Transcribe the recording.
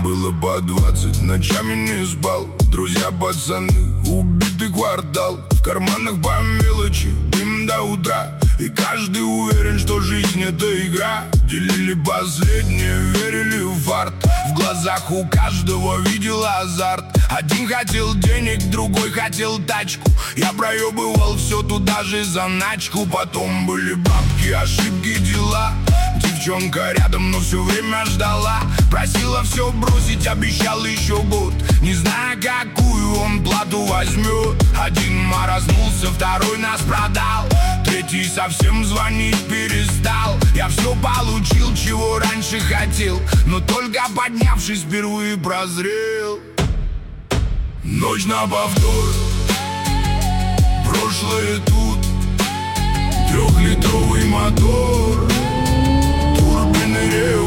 было по 20, ночами не спал. Друзья, пацаны, убитый квартал. В карманах по мелочи, дым до утра. И каждый уверен, что жизнь это игра. Делили последнее, верили в фарт. В глазах у каждого видел азарт. Один хотел денег, другой хотел тачку. Я проебывал все туда же заначку. Потом были бабки, ошибки, дела. Девчонка рядом, но все время ждала. Просила все бросить, обещал еще год. Не зная, какую он плату возьмет. Один морознулся, второй нас продал. Третий совсем звонить перестал. Я все получил, чего раньше хотел, но только поднявшись впервые прозрел. Ночь на повтор, прошлое тут. Трехлитровый мотор, турбины рев.